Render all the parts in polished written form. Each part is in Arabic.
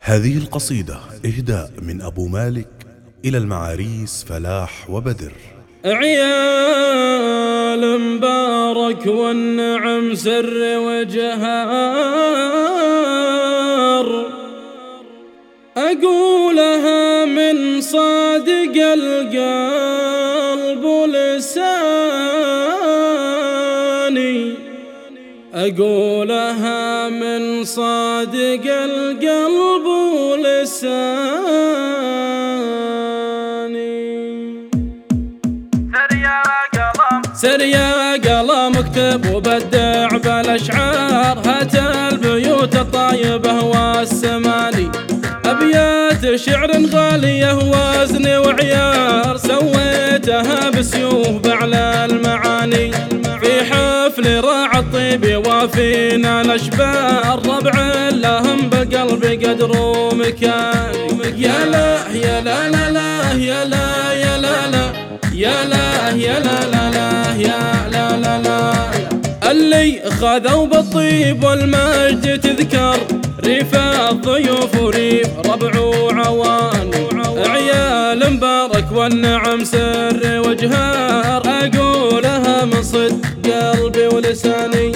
هذه القصيدة إهداء من أبو مالك إلى المعاريس فلاح وبدر. عيال مبارك والنعم سر وجهار، أقولها من صادق القلب ولساني، أقولها من صادق القلب ولساني. سر يا قلم اكتب وبدع بالاشعار، هات البيوت الطيبه والسماني، ابيات شعر غاليه وزن وعيار، سويتها بسيوف بعلى المعاني، في حفل راعى الطيب وافينا الاشبار، ربع لهم بقلب قدر ومكان. يا لا يا لا لا لا يا لا يا لا لا يا لا يا لا لا لا يا لا لا لا، اللي خذوا بالطيب والمجد تذكر، ريف الضيوف وريف ربع وعوان، عيال مبارك والنعم سر وجهار، أقولها من صدق قلبي ولساني،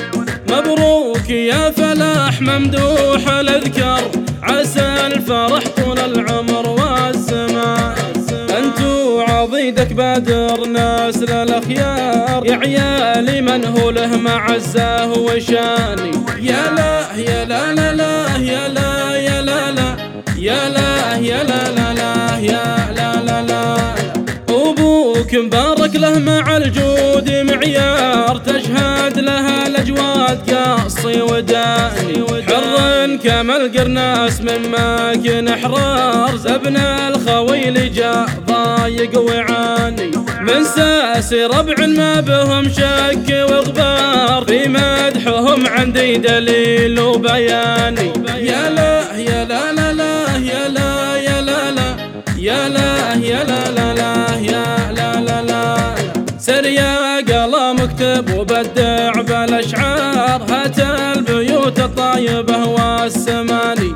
مبروك يا فلاح ممدوح الأذكار، عسى الفرح طول العمر والزمان، انتو عضيدك بدر ناس للأخيار، يا عيالي من هو له معزه وشاني. يا لا يا لا لا لا يا لا يا لا لا يا لا يا لا لا لا يا لا لا لا، أبوك مبارك له مع الجود معيار، تشهد لها الأجواد قصي وداني، حر كما القرناس من ماكن أحرار، زبن الخويل جاء ضايق وعاني، من ساسي ربع ما بهم شك وغبار، في مدحهم عندي دليل وبياني. يا لا يا لا لا لا يا لا يا لا لا يا لا يا لا لا لا يا لا لا لا، سر يا قلم اكتب وبدع بالاشعار، هات البيوت الطيبه والسماني،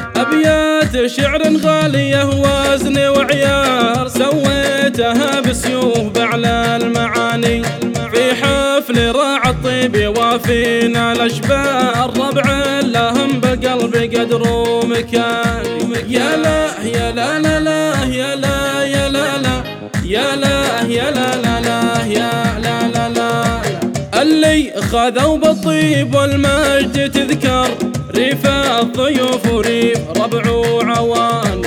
ابيات شعر غاليه وزن وعيار، سويتها بسيوف بعلى المعاني، في حفل راعى الطيب وافينا الاشبار، ربع لهم بقلب قدر ومكان. يا لا يا لا لا لا يا لا يا لا لا يا لا يا لا لا لا يا لا لا لا، اللي خذوا بالطيب والمجد تذكر، ريف الضيوف وريف ربع وعوان،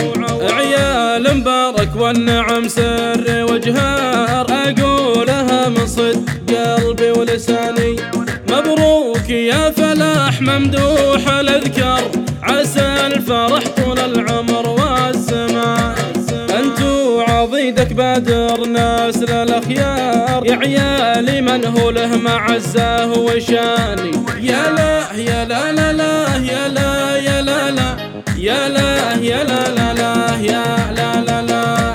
عيال مبارك والنعم سر وجهار، أقولها من صدق قلبي ولساني، مبروك يا فلاح ممدوح الأذكار، عسى الفرح طول العمر والزمان، انتو عضيدك بدر ناس للأخيار، يا عيالي من هو له معزه وشاني. يا لا يا لا لا لا يا لا يا لا لا يا لا يا لا لا لا يا لا لا لا،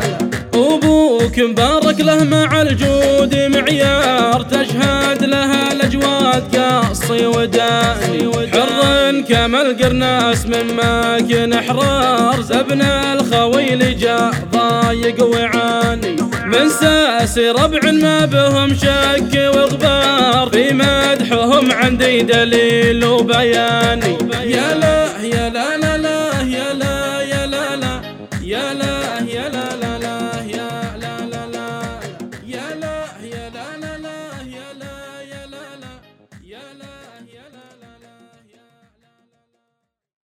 أبوك مبارك له مع الجود معيار، تشهد لها الأجواد قصي وداني، حر كما القرناس من ماكن أحرار، زبن الخويل جاء ضايق وعاني، من ساسي ربع ما بهم شك وغبار، في مدحهم عندي دليل وبياني. يا لا يا لا لا لا يا لا يا لا لا يا لا يا لا لا لا يا لا لا لا يا لا يا لا لا لا يا لا يا لا لا يا لا يا